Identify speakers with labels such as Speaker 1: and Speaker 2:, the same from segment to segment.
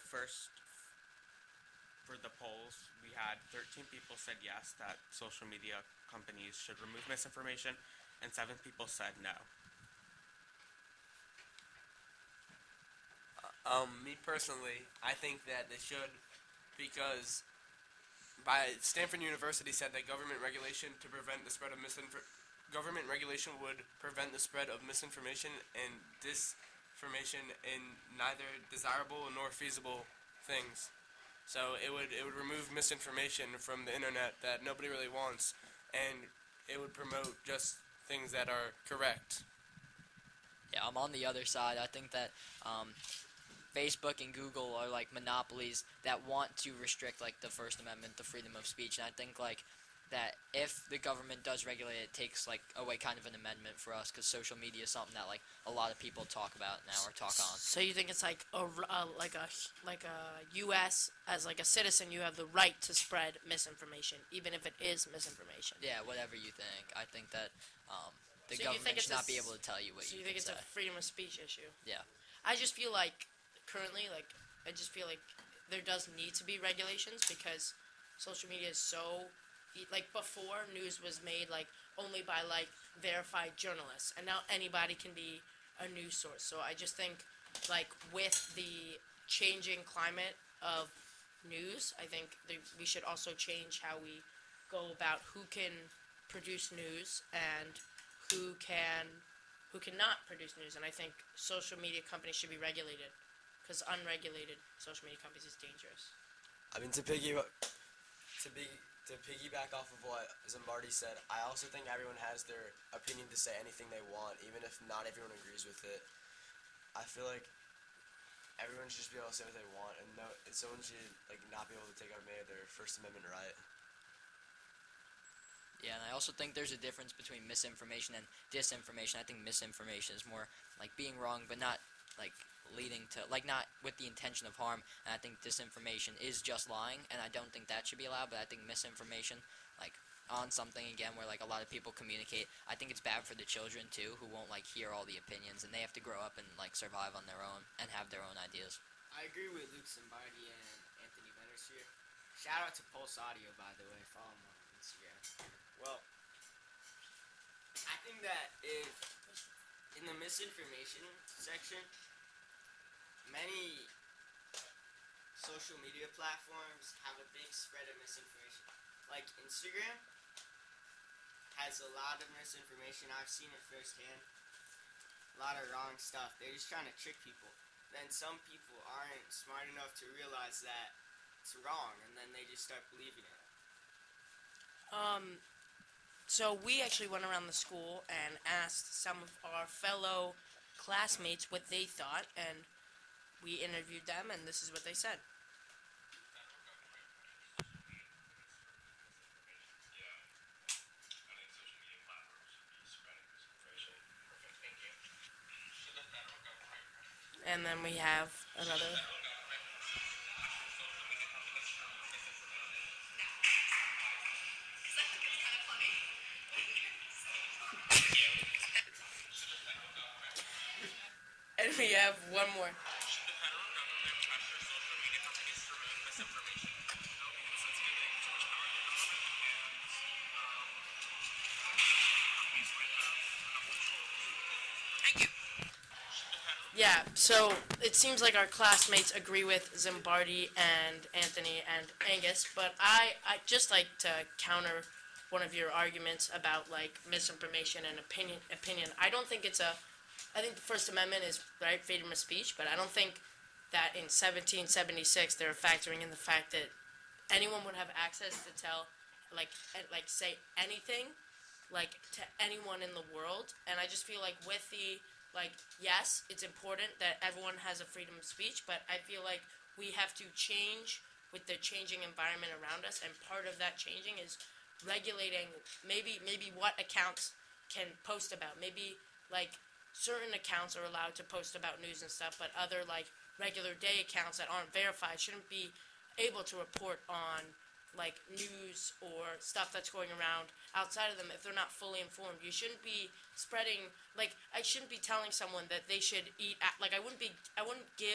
Speaker 1: first, for the polls, we had 13 people said yes, that social media companies should remove misinformation, and 7 people said no.
Speaker 2: Me personally, I think that they should, because by Stanford University said that government regulation would prevent the spread of misinformation and disinformation in neither desirable nor feasible things. So it would remove misinformation from the internet that nobody really wants, and it would promote just things that are correct.
Speaker 3: Yeah, I'm on the other side. I think that Facebook and Google are like monopolies that want to restrict like the First Amendment, the freedom of speech, and I think like that if the government does regulate it, it takes like away kind of an amendment for us, because social media is something that like a lot of people talk about now or talk on.
Speaker 4: So you think it's like a U.S. as like a citizen, you have the right to spread misinformation, even if it is misinformation.
Speaker 3: Yeah, whatever you think. I think that the
Speaker 4: So you
Speaker 3: government
Speaker 4: think it's
Speaker 3: should not be able to tell you what
Speaker 4: So
Speaker 3: you
Speaker 4: you think
Speaker 3: can
Speaker 4: it's
Speaker 3: say.
Speaker 4: a freedom of speech issue?
Speaker 3: Yeah.
Speaker 4: I just feel like currently, I just feel like there does need to be regulations, because social media is so, like, before news was made like only by like verified journalists, and now anybody can be a news source. So I just think, like, with the changing climate of news, I think we should also change how we go about who can produce news and who cannot produce news. And I think social media companies should be regulated, because unregulated social media companies is dangerous.
Speaker 5: I mean, to piggyback off of what Zimbardi said, I also think everyone has their opinion to say anything they want, even if not everyone agrees with it. I feel like everyone should just be able to say what they want, and someone should like not be able to take away their First Amendment right.
Speaker 3: Yeah, and I also think there's a difference between misinformation and disinformation. I think misinformation is more like being wrong, but not like leading to, like, not with the intention of harm. And I think disinformation is just lying, and I don't think that should be allowed. But I think misinformation, like on something again where like a lot of people communicate, I think it's bad for the children too, who won't like hear all the opinions, and they have to grow up and like survive on their own and have their own ideas.
Speaker 6: I agree with Luke Zimbardi and Anthony Venners here. Shout out to Pulse Audio, by the way. Follow him on Instagram. Well, I think that if in the misinformation section, many social media platforms have a big spread of misinformation. Like Instagram has a lot of misinformation. I've seen it firsthand. A lot of wrong stuff. They're just trying to trick people. Then some people aren't smart enough to realize that it's wrong, and then they just start believing it.
Speaker 4: So we actually went around the school and asked some of our fellow classmates what they thought, and we interviewed them, and this is what they said. And then we have another. And we have one more. Yeah, so it seems like our classmates agree with Zimbardi and Anthony and Angus, but I just like to counter one of your arguments about like misinformation and opinion. I don't think I think the First Amendment is right, freedom of speech, but I don't think that in 1776 they're factoring in the fact that anyone would have access to tell, like say anything, like to anyone in the world. And I just feel like with the yes, it's important that everyone has a freedom of speech, but I feel like we have to change with the changing environment around us, and part of that changing is regulating maybe what accounts can post about. Maybe like certain accounts are allowed to post about news and stuff, but other like regular day accounts that aren't verified shouldn't be able to report on like news or stuff that's going around outside of them if they're not fully informed. You shouldn't be spreading, like, I shouldn't be telling someone that they should eat, like I wouldn't give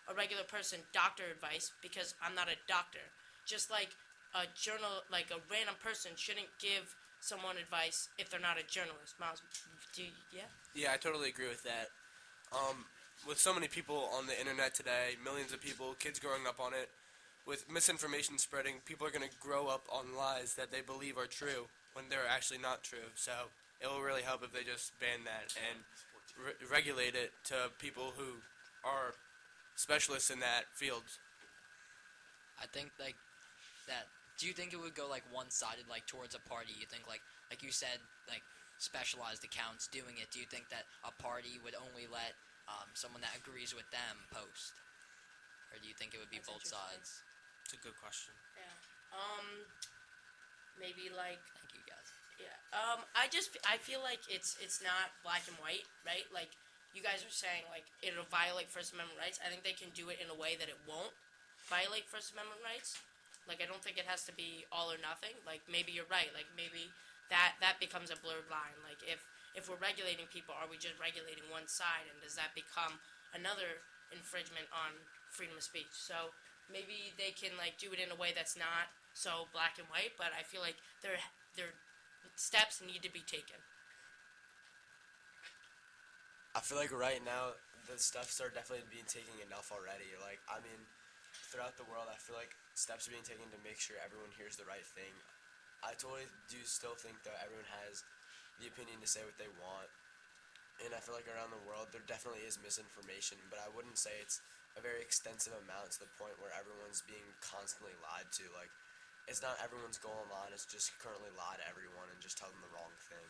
Speaker 4: a regular person doctor advice because I'm not a doctor. Just like a like a random person shouldn't give someone advice if they're not a journalist. Miles, yeah?
Speaker 2: Yeah, I totally agree with that. With so many people on the internet today, millions of people, kids growing up on it, with misinformation spreading, people are going to grow up on lies that they believe are true when they're actually not true. So it will really help if they just ban that and regulate it to people who are specialists in that field.
Speaker 3: I think like that. Do you think it would go like one-sided, like towards a party? You think like you said, like specialized accounts doing it. Do you think that a party would only let someone that agrees with them post, or do you think it would be
Speaker 4: That's
Speaker 3: both
Speaker 4: interesting.
Speaker 3: sides?
Speaker 1: It's a good question.
Speaker 4: Yeah. Maybe like
Speaker 3: Thank you guys.
Speaker 4: yeah. I feel like it's not black and white, right? Like you guys are saying like it'll violate First Amendment rights. I think they can do it in a way that it won't violate First Amendment rights. Like I don't think it has to be all or nothing. Like maybe you're right. Like maybe that becomes a blurred line. Like if we're regulating people, are we just regulating one side, and does that become another infringement on freedom of speech? So maybe they can like do it in a way that's not so black and white. But I feel like there steps need to be taken.
Speaker 5: I feel like right now the steps are definitely being taken enough already. Like I mean, throughout the world, I feel like steps are being taken to make sure everyone hears the right thing. I totally do still think that everyone has the opinion to say what they want, and I feel like around the world there definitely is misinformation, but I wouldn't say it's a very extensive amount to the point where everyone's being constantly lied to. Like, it's not everyone's goal in line, it's just currently lie to everyone and just tell them the wrong thing.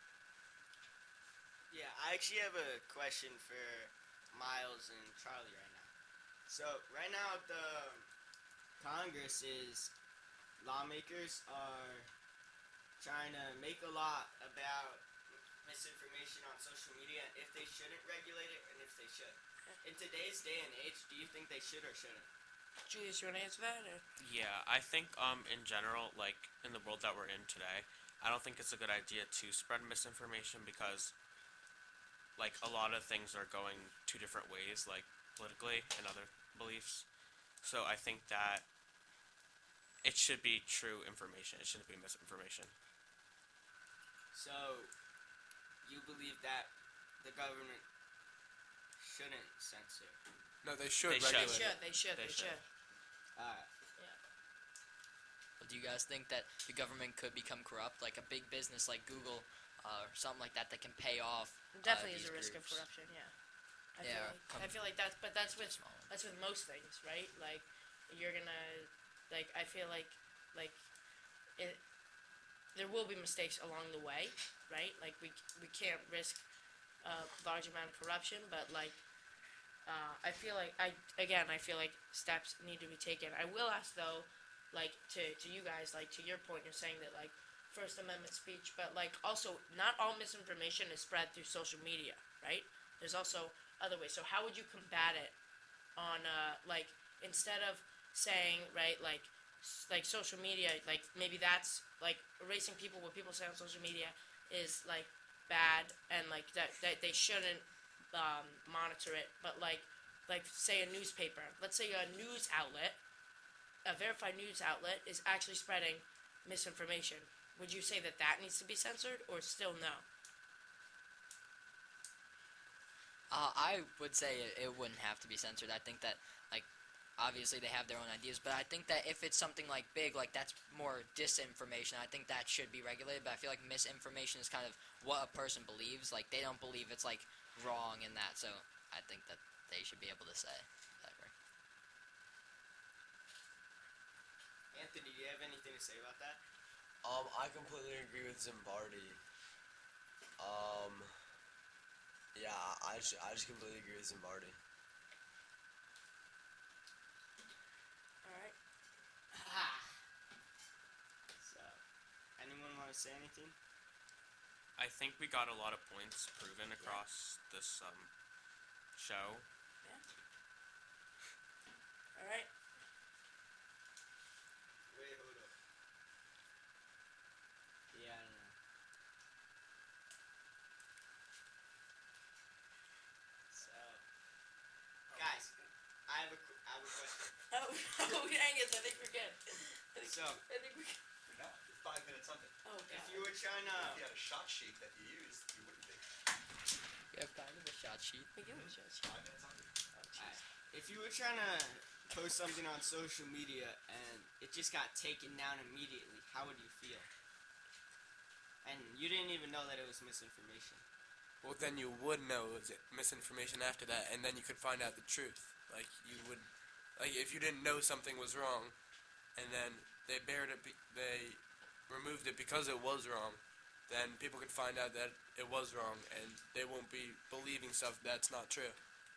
Speaker 6: Yeah, I actually have a question for Miles and Charlie right now. So right now the Congress is lawmakers are trying to make a law about misinformation on social media, if they shouldn't regulate it and if they should. In today's day and age, do you think they should or shouldn't?
Speaker 4: Julius, you want to answer that? Or?
Speaker 1: Yeah, I think in general, like in the world that we're in today, I don't think it's a good idea to spread misinformation because like a lot of things are going two different ways, like politically and other beliefs. So I think that it should be true information. It shouldn't be misinformation.
Speaker 6: So you believe that the government shouldn't censor?
Speaker 2: No, they should
Speaker 1: They should.
Speaker 2: regulate
Speaker 4: They
Speaker 2: it.
Speaker 4: should.
Speaker 1: They should.
Speaker 6: Alright.
Speaker 3: But do you guys think that the government could become corrupt, like a big business like Google or something like that can pay off?
Speaker 4: Definitely is
Speaker 3: these
Speaker 4: a risk of
Speaker 3: groups?
Speaker 4: corruption. Yeah.
Speaker 3: Yeah,
Speaker 4: I feel like that's with
Speaker 3: Small.
Speaker 4: most things, right? Like you're gonna like I feel like it. There will be mistakes along the way, right? Like we can't risk a large amount of corruption, but like I feel like I feel like steps need to be taken. I will ask though, like to you guys, like to your point, you're saying that like First Amendment speech, but like also not all misinformation is spread through social media, right? There's also other ways. So how would you combat it on like instead of saying right like social media, like maybe that's like erasing people, what people say on social media is like bad and like that they shouldn't monitor it, but like say a newspaper, let's say a news outlet, a verified news outlet is actually spreading misinformation, would you say that needs to be censored or still no?
Speaker 3: I would say it wouldn't have to be censored. I think that, like, obviously they have their own ideas, but I think that if it's something like big, like that's more disinformation, I think that should be regulated. But I feel like misinformation is kind of what a person believes. Like, they don't believe it's, like, wrong in that, so I think that they should be able to say whatever.
Speaker 6: Anthony, do you have anything to say about that?
Speaker 5: I completely agree with Zimbardi. Yeah, I just completely agree with Zimbardi.
Speaker 4: Alright.
Speaker 6: So, anyone want to say anything?
Speaker 1: I think we got a lot of points proven across this show.
Speaker 4: Alright.
Speaker 6: Wait, hold up. Yeah, I don't know. So, guys, I have a
Speaker 4: Angus, I think we're good.
Speaker 6: So,
Speaker 4: I think we're good.
Speaker 7: You're not. You're 5 minutes under.
Speaker 4: Oh,
Speaker 6: if
Speaker 4: God.
Speaker 6: you were trying to,
Speaker 7: If you had a shot sheet that you used, you wouldn't be.
Speaker 3: You have kind of a shot sheet.
Speaker 4: We give it a shot.
Speaker 7: 5 minutes under.
Speaker 4: Oh, jeez.
Speaker 6: if you were trying to post something on social media and it just got taken down immediately, how would you feel? And you didn't even know that it was misinformation.
Speaker 2: Well, then you would know it was misinformation after that, and then you could find out the truth. Like, you would, like, if you didn't know something was wrong, and then they they removed it because it was wrong, then people could find out that it was wrong, and they won't be believing stuff that's not true.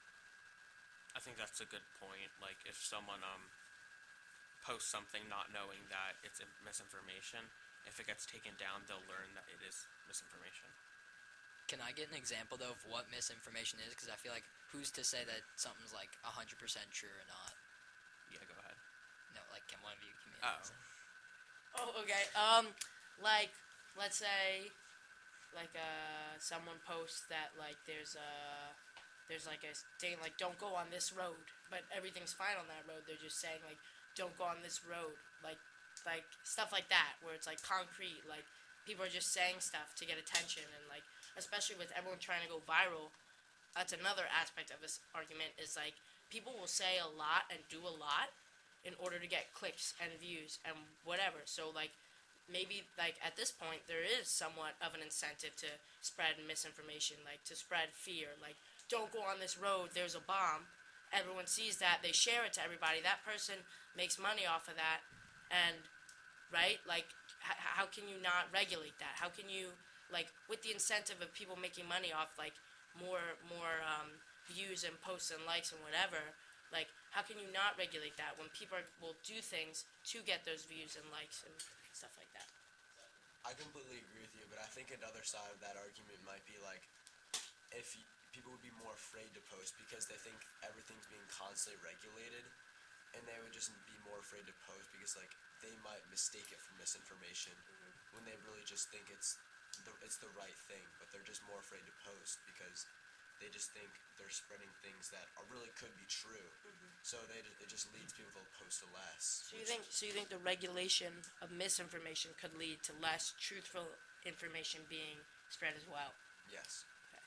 Speaker 1: I think that's a good point. Like, if someone posts something not knowing that it's misinformation, if it gets taken down, they'll learn that it is misinformation.
Speaker 3: Can I get an example though of what misinformation is? Because I feel like who's to say that something's like 100% true or not?
Speaker 1: Yeah, go ahead.
Speaker 3: No, like can one of you give me an
Speaker 1: Oh.
Speaker 3: example?
Speaker 4: Oh, okay. Like, let's say, like, someone posts that, like, there's like a thing, like, don't go on this road, but everything's fine on that road. They're just saying, like, don't go on this road, like stuff like that, where it's like concrete, like people are just saying stuff to get attention, and like especially with everyone trying to go viral, that's another aspect of this argument is like people will say a lot and do a lot in order to get clicks and views and whatever. So like maybe like at this point there is somewhat of an incentive to spread misinformation, like to spread fear, like don't go on this road, there's a bomb. Everyone sees that, they share it to everybody, that person makes money off of that, and right, like how can you not regulate that? How can you, like, with the incentive of people making money off like more views and posts and likes and whatever, like how can you not regulate that when people will do things to get those views and likes and stuff like that?
Speaker 5: I completely agree with you, but I think another side of that argument might be like if people would be more afraid to post because they think everything's being constantly regulated, and they would just be more afraid to post because like they might mistake it for misinformation when they really just think it's the right thing, but they're just more afraid to post because they just think they're spreading things that really could be true. So it just leads people to post less.
Speaker 4: So you think the regulation of misinformation could lead to less truthful information being spread as well?
Speaker 5: Yes.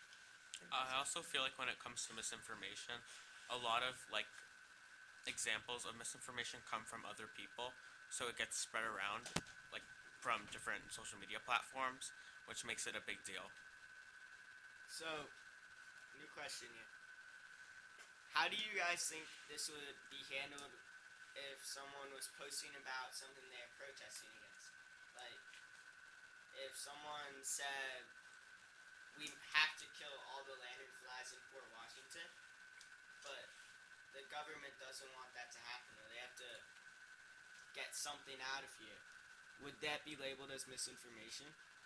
Speaker 1: I also feel like when it comes to misinformation, a lot of like examples of misinformation come from other people, so it gets spread around like from different social media platforms, which makes it a big deal.
Speaker 6: So, new question here. How do you guys think this would be handled if someone was posting about something they're protesting against? Like, if someone said, we have to kill all the lanternflies in Fort Washington, but the government doesn't want that to happen, or they have to get something out of here. Would that be labeled as misinformation?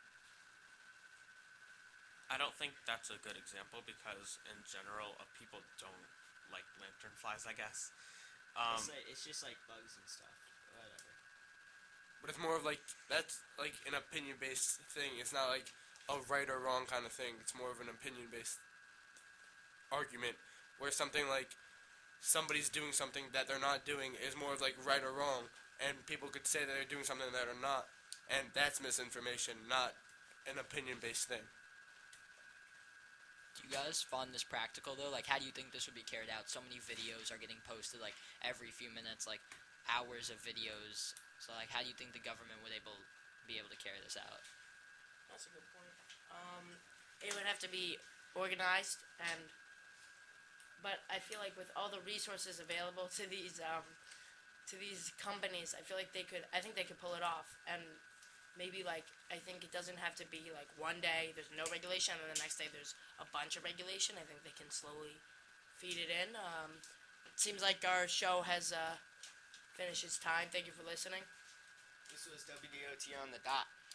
Speaker 1: I don't think that's a good example because in general, people don't like lanternflies, I guess.
Speaker 6: It's just like bugs and stuff. Whatever.
Speaker 2: But it's more of like, that's like an opinion-based thing. It's not like a right or wrong kind of thing. It's more of an opinion-based argument where something like somebody's doing something that they're not doing is more of like right or wrong, and people could say that they're doing something that are not, and that's misinformation, not an opinion-based thing.
Speaker 3: Do you guys find this practical though? Like, how do you think this would be carried out? So many videos are getting posted like every few minutes, like hours of videos. So like, how do you think the government would be able to carry this out?
Speaker 4: That's a good point. It would have to be organized, but I feel like with all the resources available to these companies, I feel like I think they could pull it off. And maybe like, I think it doesn't have to be like one day there's no regulation and the next day there's a bunch of regulation. I think they can slowly feed it in. It seems like our show has finished its time. Thank you for listening.
Speaker 6: This was WDOT on the dot.